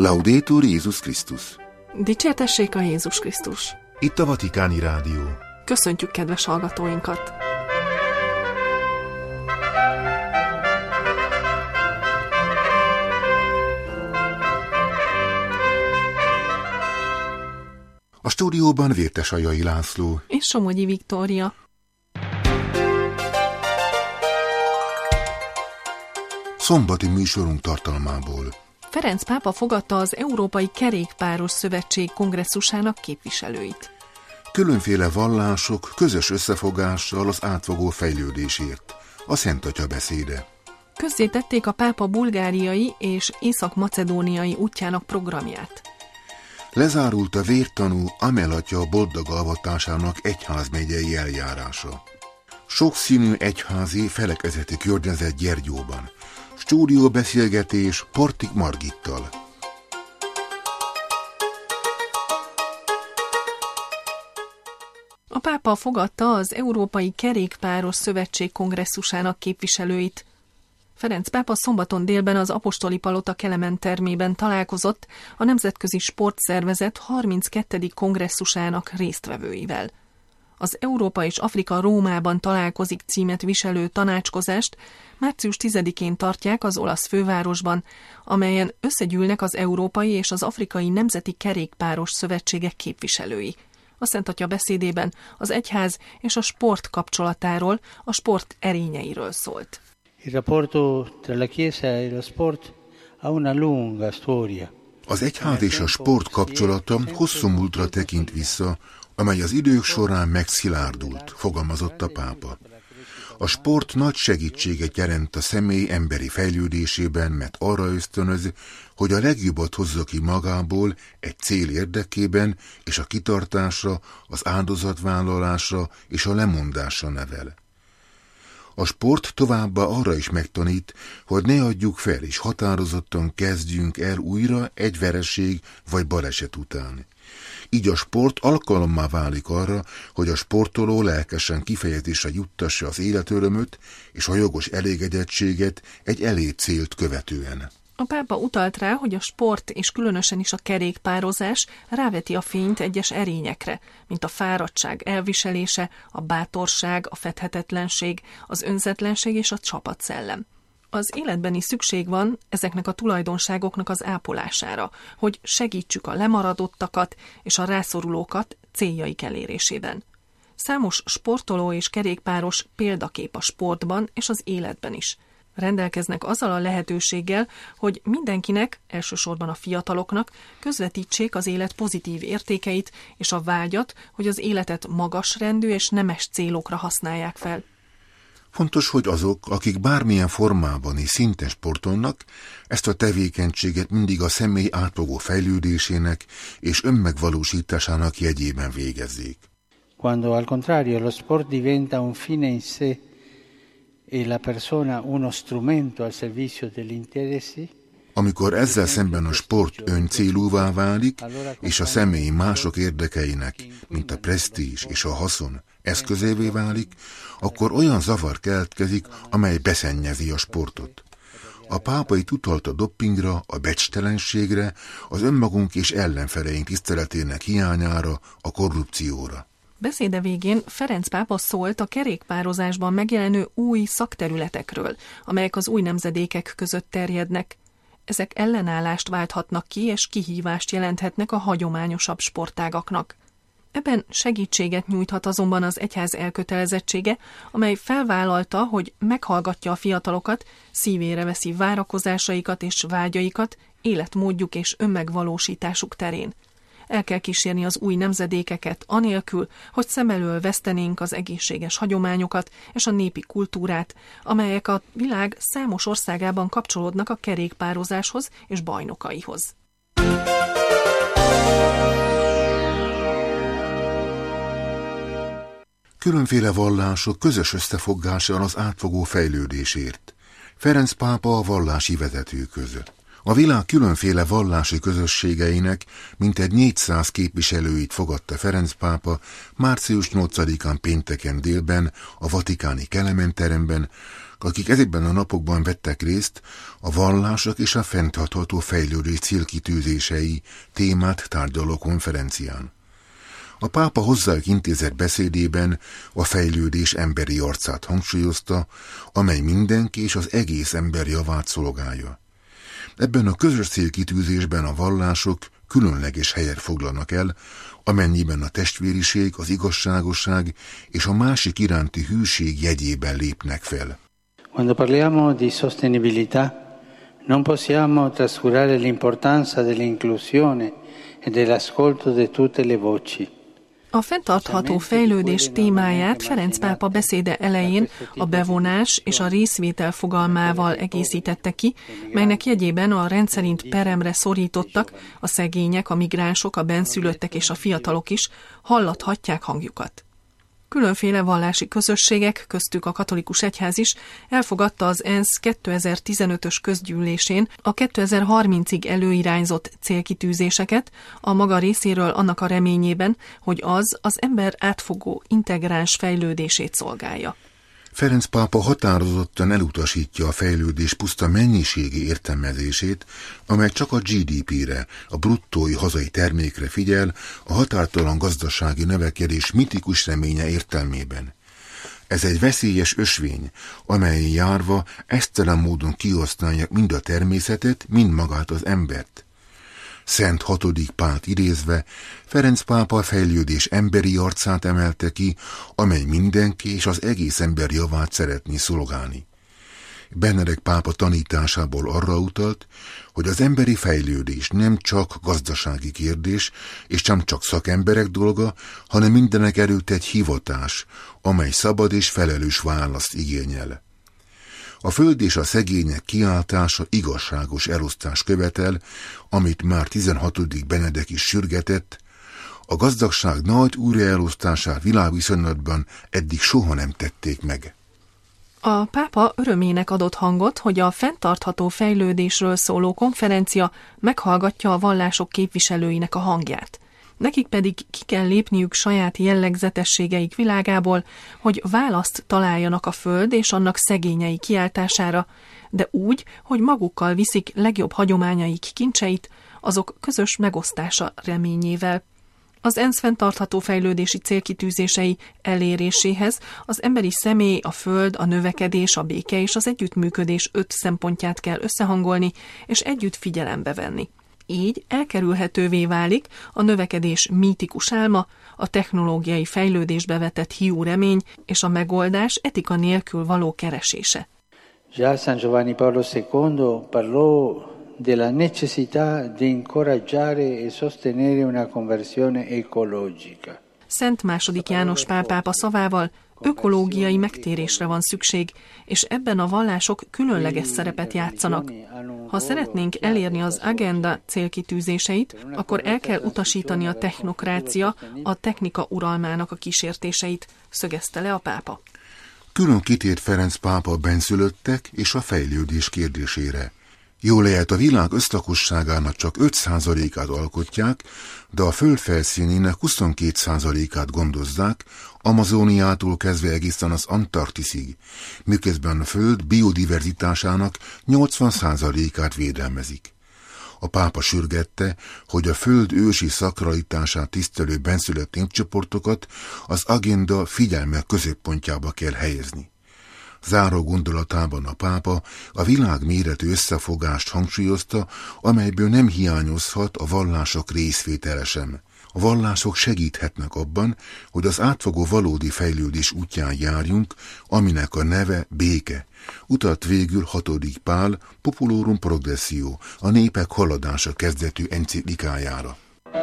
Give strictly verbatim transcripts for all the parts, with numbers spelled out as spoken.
Laudetur Jézus Krisztus. Dicsértessék a Jézus Krisztus. Itt a Vatikáni Rádió. Köszöntjük kedves hallgatóinkat. A stúdióban Vértesajai László és Somogyi Viktória. Szombati műsorunk tartalmából. Ferenc pápa fogadta az Európai Kerékpáros Szövetség kongresszusának képviselőit. Különféle vallások közös összefogással az átfogó fejlődésért. A Szent Atya beszéde. Közzétették a pápa bulgáriai és észak-macedóniai útjának programját. Lezárult a vértanú Amel atya boldogavatásának egyházmegyei eljárása. Sokszínű egyházi felekezeti környezet Gyergyóban. Stúdióbeszélgetés Portik Margittal. A pápa fogadta az Európai Kerékpáros Szövetség kongresszusának képviselőit. Ferenc pápa szombaton délben az Apostoli Palota Kelemen termében találkozott a Nemzetközi Sportszervezet harminckettedik kongresszusának résztvevőivel. Az Európa és Afrika Rómában találkozik címet viselő tanácskozást március tizedikén tartják az olasz fővárosban, amelyen összegyűlnek az európai és az afrikai nemzeti kerékpáros szövetségek képviselői. A Szent Atya beszédében az egyház és a sport kapcsolatáról, a sport erényeiről szólt. Il rapporto tra la Chiesa e lo sport ha una lunga storia. Az egyház és a sport kapcsolata hosszú múltra tekint vissza, amely az idők során megszilárdult, fogalmazott a pápa. A sport nagy segítséget jelent a személy emberi fejlődésében, mert arra ösztönöz, hogy a legjobbat hozza ki magából egy cél érdekében, és a kitartásra, az áldozatvállalásra és a lemondásra nevel. A sport továbbá arra is megtanít, hogy ne adjuk fel, és határozottan kezdjünk el újra egy vereség vagy baleset után. Így a sport alkalommá válik arra, hogy a sportoló lelkesen kifejezésre juttassa az életörömöt és a jogos elégedettséget egy elért célt követően. A pápa utalt rá, hogy a sport és különösen is a kerékpározás ráveti a fényt egyes erényekre, mint a fáradtság elviselése, a bátorság, a fedhetetlenség, az önzetlenség és a csapatszellem. Az életben is szükség van ezeknek a tulajdonságoknak az ápolására, hogy segítsük a lemaradottakat és a rászorulókat céljaik elérésében. Számos sportoló és kerékpáros példakép a sportban és az életben is. Rendelkeznek azzal a lehetőséggel, hogy mindenkinek, elsősorban a fiataloknak közvetítsék az élet pozitív értékeit és a vágyat, hogy az életet magasrendű és nemes célokra használják fel. Fontos, hogy azok, akik bármilyen formában is szinten sportolnak, ezt a tevékenységet mindig a személy átfogó fejlődésének és önmegvalósításának jegyében végezzék. Quando al contrario lo sport diventa un fine in sé e la persona uno strumento al servizio degli interessi, amikor ezzel szemben a sport öncélúvá válik, és a személy mások érdekeinek, mint a presztízs és a haszon eszközévé válik, akkor olyan zavar keletkezik, amely beszennyezi a sportot. A pápa itt utalt a doppingra, a becstelenségre, az önmagunk és ellenfeleink tiszteletének hiányára, a korrupcióra. Beszéde végén Ferenc pápa szólt a kerékpározásban megjelenő új szakterületekről, amelyek az új nemzedékek között terjednek. Ezek ellenállást válthatnak ki, és kihívást jelenthetnek a hagyományosabb sportágaknak. Ebben segítséget nyújthat azonban az egyház elkötelezettsége, amely felvállalta, hogy meghallgatja a fiatalokat, szívére veszi várakozásaikat és vágyaikat életmódjuk és önmegvalósításuk terén. El kell kísérni az új nemzedékeket anélkül, hogy szem elől vesztenénk az egészséges hagyományokat és a népi kultúrát, amelyek a világ számos országában kapcsolódnak a kerékpározáshoz és bajnokaihoz. Különféle vallások közös összefogással az átfogó fejlődésért. Ferenc pápa a vallási vezető között. A világ különféle vallási közösségeinek mintegy négyszáz képviselőit fogadta Ferenc pápa március nyolcadikán pénteken délben a vatikáni Kelemen teremben, akik ezekben a napokban vettek részt a vallások és a fenntartható fejlődés célkitűzései témát tárgyaló konferencián. A pápa hozzájuk intézett beszédében a fejlődés emberi arcát hangsúlyozta, amely mindenki és az egész ember javát szolgálja. Ebben a közös célkitűzésben a vallások különleges helyet foglalnak el, amennyiben a testvériség, az igazságosság és a másik iránti hűség jegyében lépnek fel. Quando parliamo di sostenibilità, non possiamo trascurare l'importanza dell'inclusione e dell'ascolto di tutte le voci. A fenntartható fejlődés témáját Ferenc pápa beszéde elején a bevonás és a részvétel fogalmával egészítette ki, melynek jegyében a rendszerint peremre szorítottak, a szegények, a migránsok, a bennszülöttek és a fiatalok is hallathatják hangjukat. Különféle vallási közösségek, köztük a katolikus egyház is elfogadta az ENSZ kétezer-tizenötös közgyűlésén a kétezer-harmincig előirányzott célkitűzéseket, a maga részéről annak a reményében, hogy az az ember átfogó, integráns fejlődését szolgálja. Ferenc pápa határozottan elutasítja a fejlődés puszta mennyiségi értelmezését, amely csak a gé dé pére, a bruttói hazai termékre figyel, a határtalan gazdasági növekedés mitikus reménye értelmében. Ez egy veszélyes ösvény, amelyen járva esztelen módon kihasználják mind a természetet, mind magát az embert. Szent hatodik Pált idézve, Ferenc pápa a fejlődés emberi arcát emelte ki, amely mindenki és az egész ember javát szeretné szolgálni. Benedek pápa tanításából arra utalt, hogy az emberi fejlődés nem csak gazdasági kérdés, és nem csak szakemberek dolga, hanem mindenekelőtt egy hivatás, amely szabad és felelős választ igényel. A föld és a szegények kiáltása igazságos elosztás követel, amit már tizenhatodik Benedek is sürgetett, a gazdagság nagy újraelosztását világviszonylatban eddig soha nem tették meg. A pápa örömének adott hangot, hogy a fenntartható fejlődésről szóló konferencia meghallgatja a vallások képviselőinek a hangját. Nekik pedig ki kell lépniük saját jellegzetességeik világából, hogy választ találjanak a föld és annak szegényei kiáltására, de úgy, hogy magukkal viszik legjobb hagyományaik kincseit, azok közös megosztása reményével. Az ENSZ fenntartható fejlődési célkitűzései eléréséhez az emberi személy, a föld, a növekedés, a béke és az együttműködés öt szempontját kell összehangolni és együtt figyelembe venni. Így elkerülhetővé válik a növekedés mítikus álma, a technológiai fejlődésbe vetett hiú remény és a megoldás etika nélkül való keresése. Già San Giovanni Paolo secondo parlò della necessità di incoraggiare e sostenere una conversione ecologica. Szent második János Pál pápa szavával ökológiai megtérésre van szükség, és ebben a vallások különleges szerepet játszanak. Ha szeretnénk elérni az agenda célkitűzéseit, akkor el kell utasítani a technokrácia, a technika uralmának a kísértéseit, szögezte le a pápa. Külön kitért Ferenc pápa a bennszülöttek és a fejlődés kérdésére. Jól lehet, a világ összlakosságának csak öt százalékát alkotják, de a föld felszínének huszonkét százalékát gondozzák, Amazóniától kezdve egészen az Antarktiszig, miközben a föld biodiverzitásának nyolcvan százalékát védelmezik. A pápa sürgette, hogy a föld ősi szakralitását tisztelő bennszülött népcsoportokat az agenda figyelme középpontjába kell helyezni. Záró gondolatában a pápa a világméretű összefogást hangsúlyozta, amelyből nem hiányozhat a vallások részvétele sem. A vallások segíthetnek abban, hogy az átfogó valódi fejlődés útján járjunk, aminek a neve béke. Utat végül hatodik Pál Populorum Progressio, a népek haladása kezdetű enciklikájára.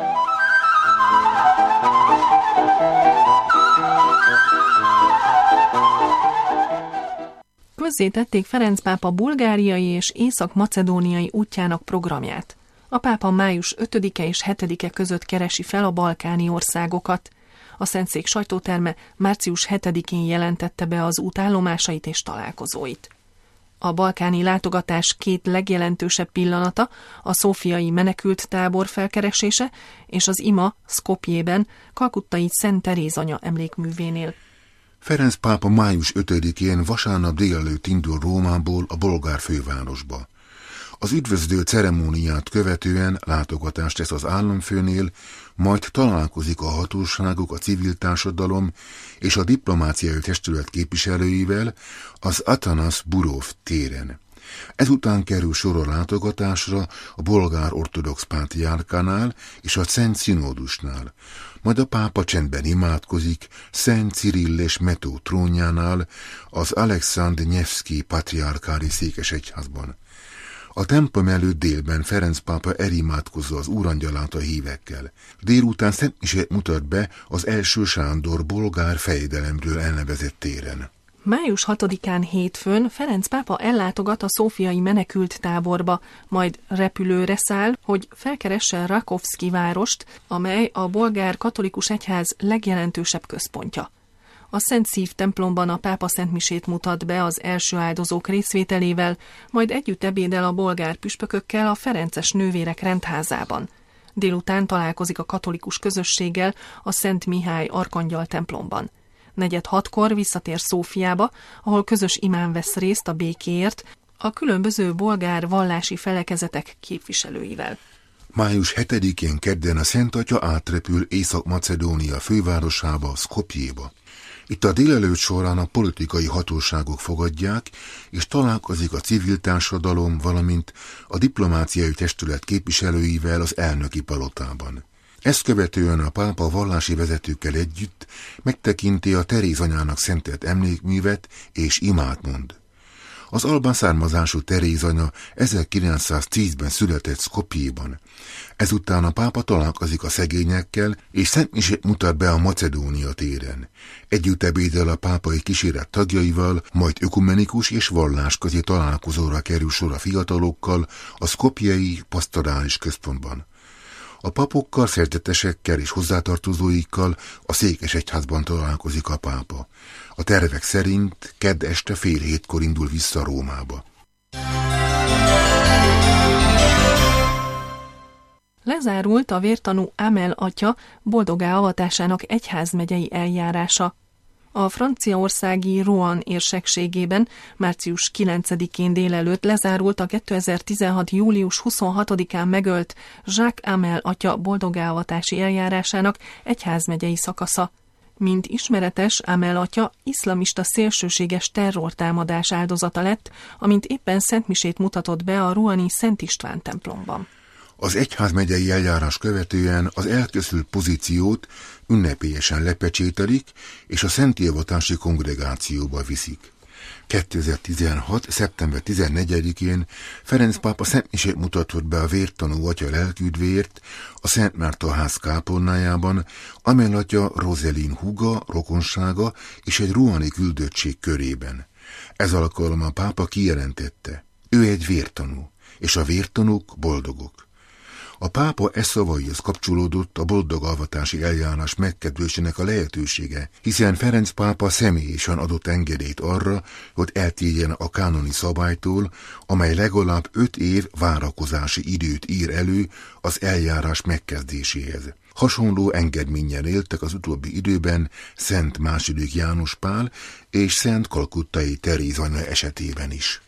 Közzétették Ferenc pápa bulgáriai és észak-macedóniai útjának programját. A pápa május ötödike és hetedike között keresi fel a balkáni országokat. A Szentszék sajtóterme március hetedikén jelentette be az út állomásait és találkozóit. A balkáni látogatás két legjelentősebb pillanata a szófiai menekült tábor felkeresése és az ima Skopjében, kalkuttai Szent Teréz anya emlékművénél. Ferenc pápa május ötödikén vasárnap délelőtt indul Rómából a bolgár fővárosba. Az üdvözlő ceremóniát követően látogatást tesz az államfőnél, majd találkozik a hatóságok, a civil társadalom és a diplomáciai testület képviselőivel az Atanas Burov téren. Ezután kerül sor a látogatásra a bolgár ortodox pátriárkánál és a Szent Szinódusnál, majd a pápa csendben imádkozik Szent Cirill és Metó trónjánál az Alexandr Nevszkij patriárkári székesegyházban. A templom előtt délben Ferenc pápa elimádkozza az úrangyalát a hívekkel. Délután szentmisét mutat be az első Sándor bolgár fejedelemről elnevezett téren. május hatodikán hétfőn Ferenc pápa ellátogat a szófiai menekült táborba, majd repülőre száll, hogy felkeresse Rakovszki várost, amely a bolgár katolikus egyház legjelentősebb központja. A Szent Szív templomban a pápa szentmisét mutat be az első áldozók részvételével, majd együtt ebédel a bolgár püspökökkel a ferences nővérek rendházában. Délután találkozik a katolikus közösséggel a Szent Mihály arkangyal templomban. Negyed hatkor visszatér Szófiába, ahol közös imán vesz részt a békéért a különböző bolgár vallási felekezetek képviselőivel. május hetedikén kedden a Szent Atya átrepül Észak-Macedónia fővárosába, Skopjéba. Itt a délelőtt során a politikai hatóságok fogadják, és találkozik a civil társadalom, valamint a diplomáciai testület képviselőivel az elnöki palotában. Ezt követően a pápa vallási vezetőkkel együtt megtekinti a Teréz anyának szentelt emlékművet és imát mond. Az albán származású Teréz anya ezerkilencszáztízben született Skopjéban. Ezután a pápa találkozik a szegényekkel, és szentmisét mutat be a Macedónia téren. Együtt ebédel a pápai kíséret tagjaival, majd ökumenikus és vallásközi találkozóra kerül sor a fiatalokkal a szkopjei pastorális központban. A papokkal, szerzetesekkel és hozzátartozóikkal a székesegyházban találkozik a pápa. A tervek szerint kedd este fél hétkor indul vissza Rómába. Lezárult a vértanú Amel atya boldoggá avatásának egyházmegyei eljárása. A franciaországi Rouen érsekségében március kilencedikén délelőtt lezárult a kétezer-tizenhat. július huszonhatodikán megölt Jacques Amel atya boldoggá avatási eljárásának egyházmegyei szakasza. Mint ismeretes, Amel atya iszlamista szélsőséges terrortámadás áldozata lett, amint éppen szentmisét mutatott be a roueni Szent István templomban. Az egyházmegyei eljárás követően az elkészült pozíciót ünnepélyesen lepecsételik, és a szentélvatási kongregációba viszik. kétezer-tizenhat. szeptember tizennegyedikén Ferenc pápa szentmisét mutatott be a vértanú atya lelküdvért a Szent Márton ház kápolnájában, Amel atya Rozelin húga, rokonsága és egy roueni küldöttség körében. Ez alkalommal a pápa kijelentette, ő egy vértanú, és a vértanúk boldogok. A pápa e szavaihoz kapcsolódott a boldogavatási eljárás megkedvésének a lehetősége, hiszen Ferenc pápa személyesen adott engedélyt arra, hogy eltérjen a kánoni szabálytól, amely legalább öt év várakozási időt ír elő az eljárás megkezdéséhez. Hasonló engedménnyel éltek az utóbbi időben Szent második János Pál és Szent Kalkuttai Teréz anya esetében is.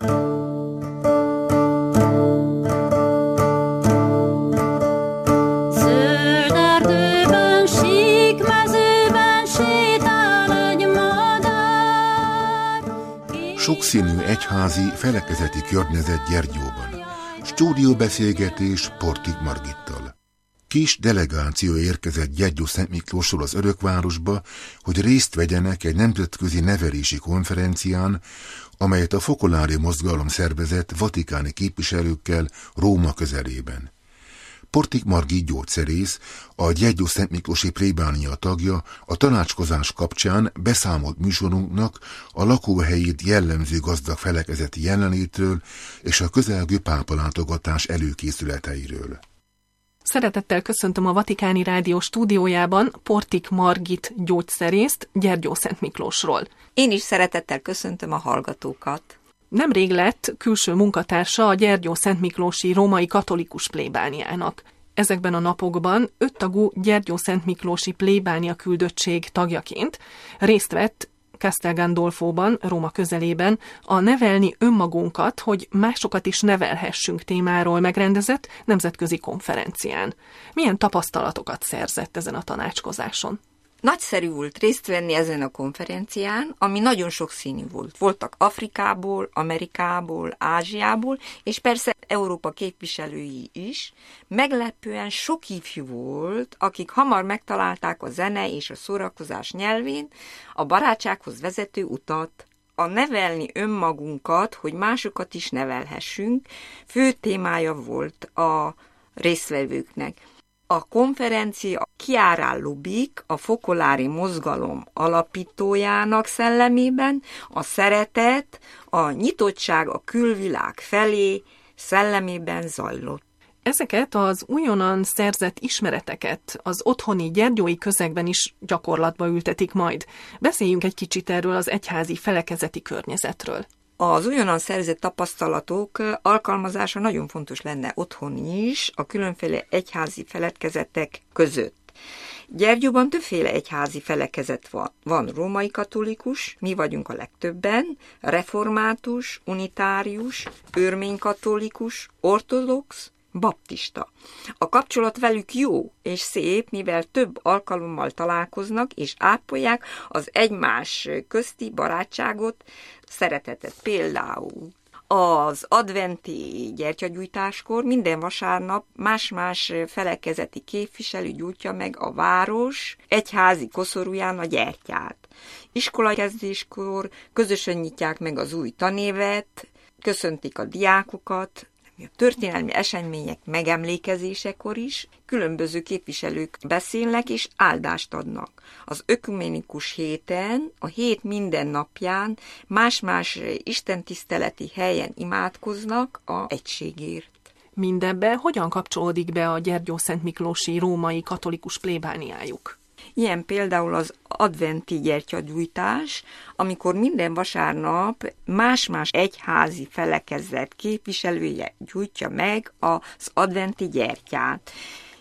Sokszínű egyházi felekezeti környezet Gyergyóban. Stúdióbeszélgetés Portik Margittal. Kis delegáció érkezett Gyergyó-Szent Miklósról az Örökvárosba, hogy részt vegyenek egy nemzetközi nevelési konferencián, amelyet a Fokolári Mozgalom szervezett vatikáni képviselőkkel Róma közelében. Portik Margit gyógyszerész, a Gyergyó-Szent Miklósi plébánia tagja, a tanácskozás kapcsán beszámolt műsorunknak a lakóhelyét jellemző gazdag felekezeti jelenlétről és a közelgő pápalátogatás előkészületeiről. Szeretettel köszöntöm a Vatikáni Rádió stúdiójában Portik Margit gyógyszerészt Gyergyó-Szent Miklósról. Én is szeretettel köszöntöm a hallgatókat. Nemrég lett külső munkatársa a Gyergyószentmiklósi római katolikus plébániának. Ezekben a napokban öttagú Gyergyószentmiklósi plébánia küldöttség tagjaként részt vett Castel Gandolfóban, Róma közelében a Nevelni önmagunkat, hogy másokat is nevelhessünk témáról megrendezett nemzetközi konferencián. Milyen tapasztalatokat szerzett ezen a tanácskozáson? Nagyszerű volt részt venni ezen a konferencián, ami nagyon sokszínű volt. Voltak Afrikából, Amerikából, Ázsiából, és persze Európa képviselői is. Meglepően sok ifjú volt, akik hamar megtalálták a zene és a szórakozás nyelvén a barátsághoz vezető utat. A nevelni önmagunkat, hogy másokat is nevelhessünk, fő témája volt a résztvevőknek. A konferencia Chiara Lubich, a fokolári mozgalom alapítójának szellemében a szeretet, a nyitottság a külvilág felé szellemében zajlott. Ezeket az újonnan szerzett ismereteket az otthoni gyergyói közegben is gyakorlatba ültetik majd. Beszéljünk egy kicsit erről az egyházi felekezeti környezetről. Az újonnan szerzett tapasztalatok alkalmazása nagyon fontos lenne otthon is, a különféle egyházi felekezetek között. Gyergyóban többféle egyházi felekezet van. Van római katolikus, mi vagyunk a legtöbben, református, unitárius, örménykatolikus, ortodox, baptista. A kapcsolat velük jó és szép, mivel több alkalommal találkoznak és ápolják az egymás közti barátságot, szeretetet. Például az adventi gyertyagyújtáskor minden vasárnap más-más felekezeti képviselő gyújtja meg a város egyházi koszorúján a gyertyát. Iskolakezdéskor közösen nyitják meg az új tanévet, köszöntik a diákokat, a történelmi események megemlékezésekor is különböző képviselők beszélnek és áldást adnak. Az ökumenikus héten, a hét minden napján más-más istentiszteleti helyen imádkoznak a egységért. Mindebbe hogyan kapcsolódik be a Gyergyószentmiklósi római katolikus plébániájuk? Ilyen például az adventi gyertyagyújtás, amikor minden vasárnap más-más egyházi felekezet képviselője gyújtja meg az adventi gyertyát.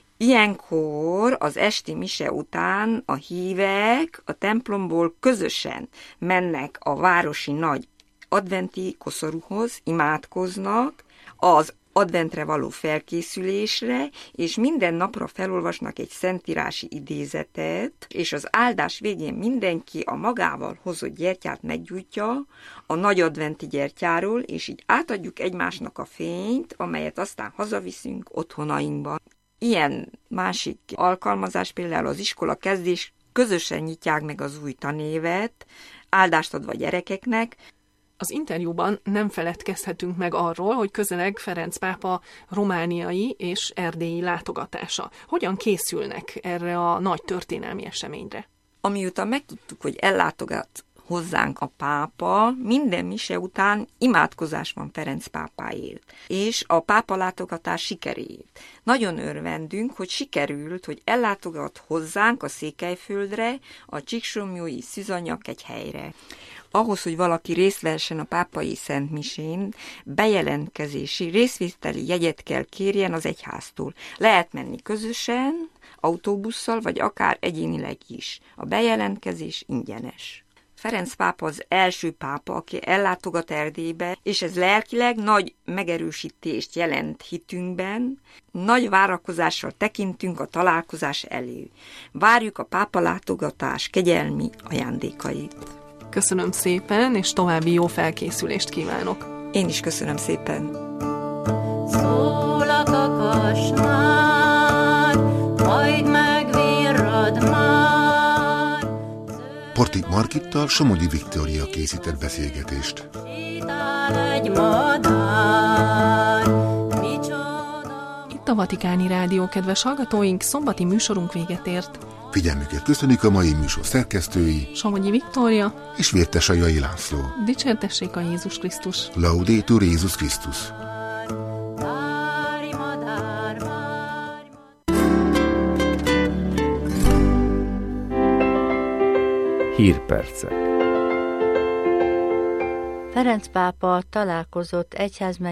Ilyenkor az esti mise után a hívek a templomból közösen mennek a városi nagy adventi koszorúhoz, imádkoznak, az adventre való felkészülésre, és minden napra felolvasnak egy szentírási idézetet, és az áldás végén mindenki a magával hozott gyertyát meggyújtja a nagy adventi gyertyáról, és így átadjuk egymásnak a fényt, amelyet aztán hazaviszünk otthonainkba. Ilyen másik alkalmazás például az iskola kezdés, közösen nyitják meg az új tanévet, áldást adva a gyerekeknek. Az interjúban nem feledkezhetünk meg arról, hogy közeleg Ferenc pápa romániai és erdélyi látogatása. Hogyan készülnek erre a nagy történelmi eseményre? Amiután megtudtuk, hogy ellátogat hozzánk a pápa, minden mise után imádkozás van Ferenc pápáért, és a pápa látogatás sikeréért. Nagyon örvendünk, hogy sikerült, hogy ellátogat hozzánk a Székelyföldre, a Csíksomlyói Szűzanyak egy helyre. Ahhoz, hogy valaki részt vehessen a pápai szentmisén, bejelentkezési, részvételi jegyet kell kérjen az egyháztól. Lehet menni közösen, autóbusszal, vagy akár egyénileg is. A bejelentkezés ingyenes. Ferenc pápa az első pápa, aki ellátogat Erdélybe, és ez lelkileg nagy megerősítést jelent hitünkben. Nagy várakozással tekintünk a találkozás elé. Várjuk a pápa látogatás kegyelmi ajándékait. Köszönöm szépen, és további jó felkészülést kívánok. Én is köszönöm szépen. Szól a kakas már, majd megvirrad már. Portik Margittal Somogyi Viktória készített beszélgetést. Egy madár, Itt a Vatikáni Rádió, kedves hallgatóink, szombati műsorunk véget ért. Figyelmüket köszönik a mai műsor szerkesztői, Somogyi Viktória és Vértesajai László. Dicsértessék a Jézus Krisztus! Laudetur Jézus Krisztus! Hírpercek. Ferenc pápa találkozott egyházmegyék